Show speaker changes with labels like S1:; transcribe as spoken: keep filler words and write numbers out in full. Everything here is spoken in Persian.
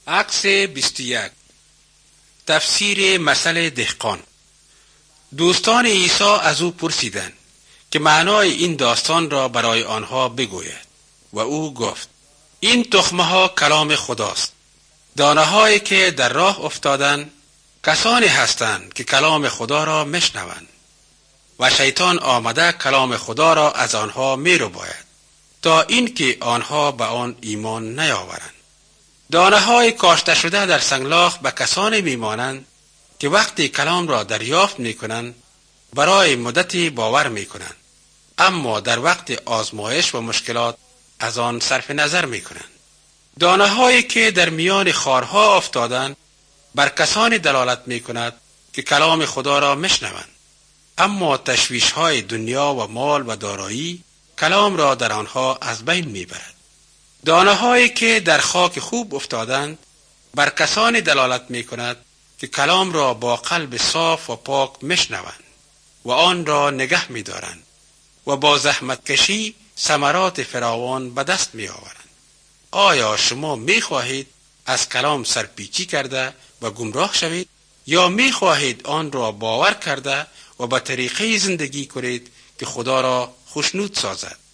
S1: عکس بیست و یک. تفسیر مثل دهقان. دوستان عیسی از او پرسیدند که معنای این داستان را برای آنها بگوید و او گفت: این تخمه ها کلام خداست. دانه هایی که در راه افتادند کسانی هستند که کلام خدا را میشنوند و شیطان آمده کلام خدا را از آنها میرباید تا اینکه آنها به آن ایمان نیاورند. دانه های کاشته شده در سنگلاخ به کسانی میمانند که وقتی کلام را دریافت میکنند برای مدتی باور میکنند، اما در وقت آزمایش و مشکلات از آن صرف نظر میکنند. دانه هایی که در میان خارها افتادند بر کسانی دلالت میکند که کلام خدا را میشنوند، اما تشویش های دنیا و مال و دارایی کلام را در آنها از بین میبرد. دانه هایی که در خاک خوب افتادند بر کسانی دلالت میکند که کلام را با قلب صاف و پاک میشنوند و آن را نگه میدارند و با زحمت کشی ثمرات فراوان به دست میآورند. آیا شما میخواهید از کلام سرپیچی کرده و گمراه شوید، یا میخواهید آن را باور کرده و به طریقه زندگی کنید که خدا را خوشنود سازد؟